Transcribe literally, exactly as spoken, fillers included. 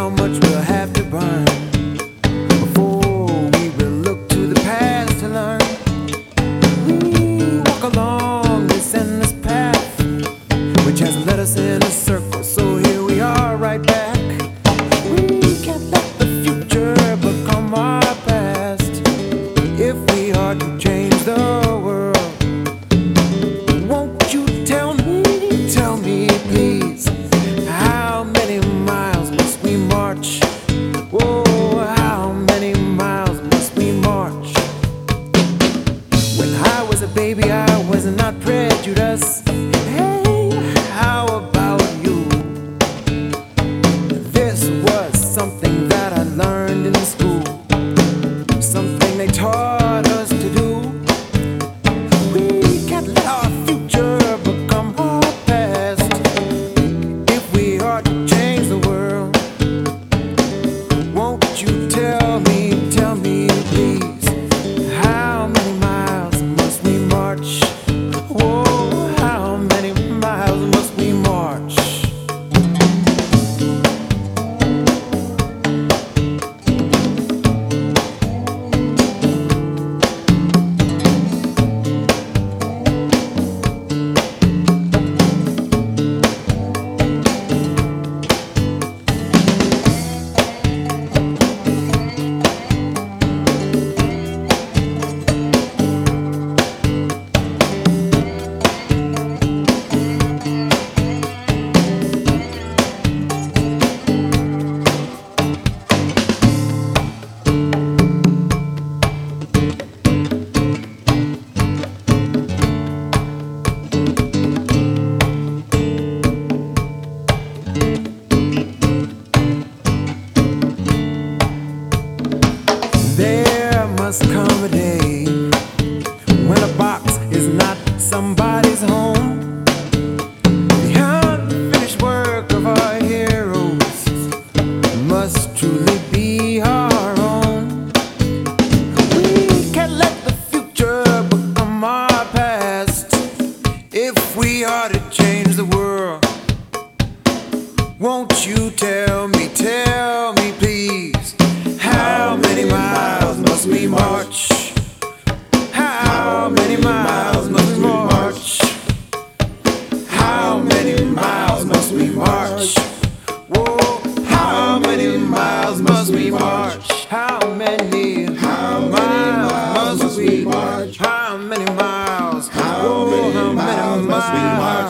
how much we'll have to burn before we will look to the past to learn. We walk along this endless path, which has led us in a circle, so here we are right back. We can't let the future become our past. If we are to change the world, won't you tell me, tell me please, how many miles must we march? Whoa, how many miles must we march? When I was a baby, I was not prejudiced. Hey, how about you? This was something that I learned in school, something they taught us to do. We can't let our future become our past. If we are to change the world, won't you tell me, tell me please, how many miles must we march? Whoa, how many miles must we march? There must come a day when a box is not somebody's home. The unfinished work of our heroes must truly be our own. We can't let the future become our past. If we are to change the world, won't you tell me, tell me please, how many miles must we march? How many miles must we march? How many miles must we march? Whoa, how many miles must we march? How many, how miles must we march? How many miles? How many miles must we march?